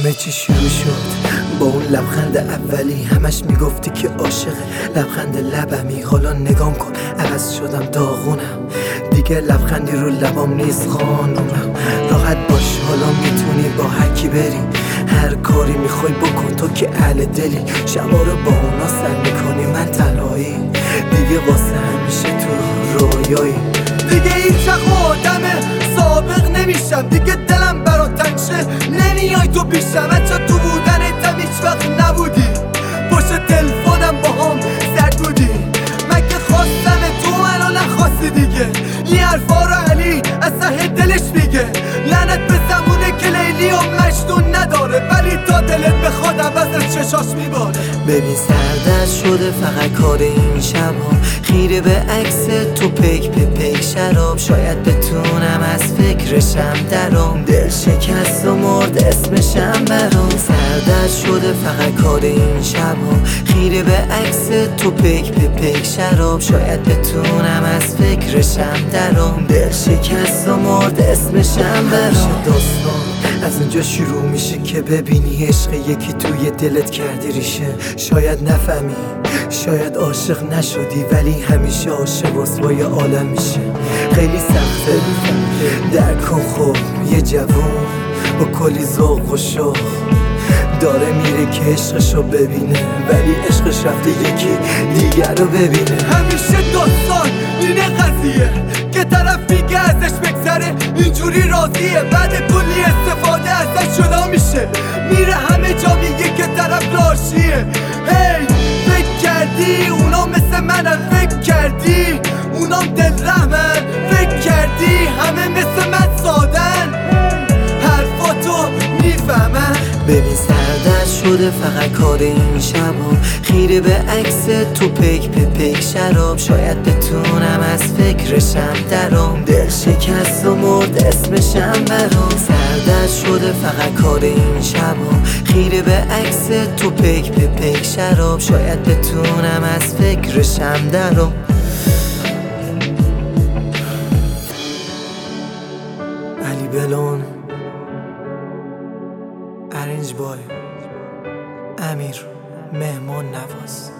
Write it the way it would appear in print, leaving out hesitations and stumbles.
همه چی شروع شد با اون لبخند اولی. همش میگفتی که عاشقه، لبخند لبمی. حالا نگام کن عوض شدم، داغونم دیگه، لبخندی رو لبام نیست خانومم. راحت باش حالا میتونی با هر کی بری، هر کاری میخوای بکن تو که اهل دلی. شبا رو با اونا سر میکنی، من تنهایی دیگه واسه همیشه تو رویایی. دیگه هیچ آدم سابق نمیشم، دیگه دلم برات تنگ شه نمیای تو پیشم. بچه تو بودنتم هیچ وقت نبودی، پشت تلفنم با هم سرد بودی. مگه خواستم تو منو نخواستی دیگه؟ این حرفا رو علی از ته دلش میگه. لعنت به زمونه که لیلی و مجنون نداره، ولی تا دلت بخواد عوض چشاش میباره. ببین سردرد شده فقط کار این شبا، خیره به عکس تو پیک به پیک شراب. شاید بتونم از فکرشم درام، دل شکست و مرد اسمشم برام. سردرد شده فقط کار این شبا، خیره به عکس تو پیک به پیک شراب. شاید بتونم از فکرشم درام، دل شکست و مرد اسمشم برام. داستان از اونجا شروع میشه که ببینی عشق یکی توی دلت کرده ریشه. شاید نفهمی، شاید عاشق نشدی، ولی همیشه عاشق رسوای عالم میشه. خیلی سخته درک کن خب، یه جوون با کلی ذوق و شوق داره میره که عشقشو ببینه، ولی عشقش رفته یکی دیگر رو ببینه. همیشه داستان اینه قضیه که طرف میگه ازش بگذره اینجوری راضیه، بعد کلی استفاده ازش جدا میشه، میره همه جا میگه که طرف لاشیه. هی فکر کردی اونا مثل منن؟ فکر کردی اونام دل رحمن؟ فکر کردی همه مثل من سادن؟ حرفاتو میفهمن. ببین سردرد شده فقط کار این شبا، خیره به عکس تو پیک به پیک شراب. شاید بتونم از فکرشم درام، دل شکست و مرد اسمشم برام. سردرد شده فقط کار این شبا، خیره به عکس تو پیک به پیک شراب. شاید بتونم از فکرشم درام. علی بلون، ارنج بای، امیر مهمان نواز.